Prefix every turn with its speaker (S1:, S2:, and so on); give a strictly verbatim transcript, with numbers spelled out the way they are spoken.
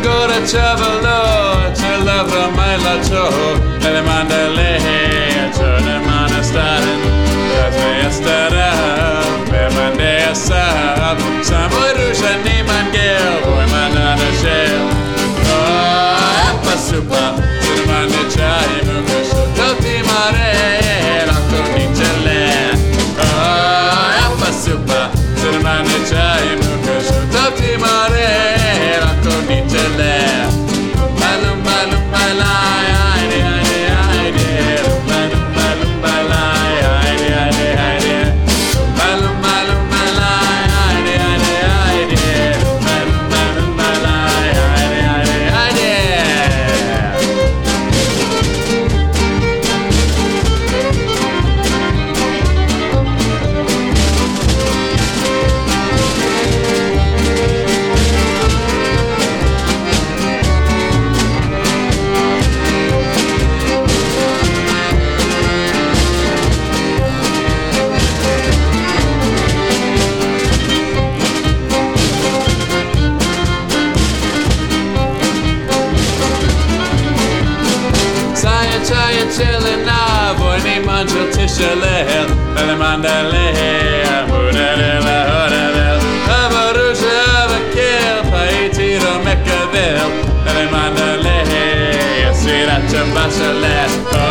S1: Gora chavalo, celavra mai la cho, le mandale, chone manastaren, kasme astara, be mande sab, samoy rushani mangel, boy manana shel. Oh, pasupa, sirmane chai mukusho, toti mare, rakto nichele. Oh, pasupa, sirmane chai mukusho, toti mare, rakto nichele. Balum balum balai, aide aide aide, balum balum balai, aide aide aide, balum balum balai, aide aide aide, balum balum balai, aide aide aide. Saya chaya chillin' na, boy ni manjo tishalel, ele mandale, hudadela hudadel, avarusha avakil, paitiro mekavel, ele mandale, siracha bashalet.